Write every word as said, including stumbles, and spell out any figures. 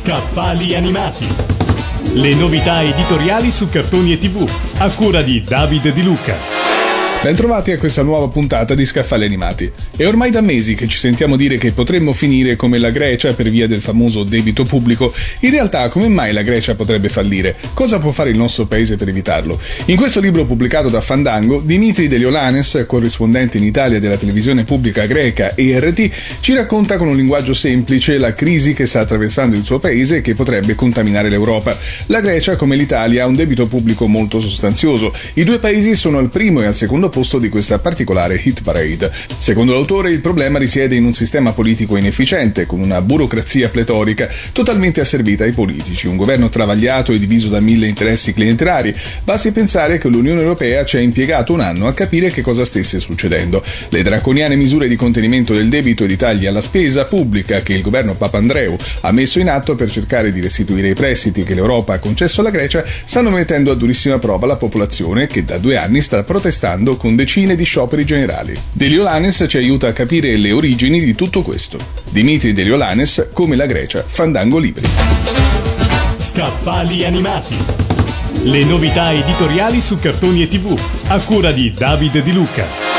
Scaffali animati. Le novità editoriali su cartoni e tivù, a cura di Davide Di Luca. Bentrovati a questa nuova puntata di Scaffali Animati. È ormai da mesi che ci sentiamo dire che potremmo finire come la Grecia per via del famoso debito pubblico. In realtà, come mai la Grecia potrebbe fallire? Cosa può fare il nostro paese per evitarlo? In questo libro pubblicato da Fandango, Dimitri Deliolannis, corrispondente in Italia della televisione pubblica greca E R T, ci racconta con un linguaggio semplice la crisi che sta attraversando il suo paese e che potrebbe contaminare l'Europa. La Grecia, come l'Italia, ha un debito pubblico molto sostanzioso. I due paesi sono al primo e al secondo posto di questa particolare hit parade. Secondo l'autore, il problema risiede in un sistema politico inefficiente, con una burocrazia pletorica totalmente asservita ai politici, un governo travagliato e diviso da mille interessi clientelari. Basti pensare che l'Unione Europea ci ha impiegato un anno a capire che cosa stesse succedendo. Le draconiane misure di contenimento del debito e di tagli alla spesa pubblica che il governo Papandreou ha messo in atto per cercare di restituire i prestiti che l'Europa ha concesso alla Grecia stanno mettendo a durissima prova la popolazione, che da due anni sta protestando con decine di scioperi generali. Deliolannis ci aiuta a capire le origini di tutto questo. Dimitri Deliolannis, Come la Grecia, Fandango Libri. Scaffali animati. Le novità editoriali su cartoni e tivù, a cura di Davide Di Luca.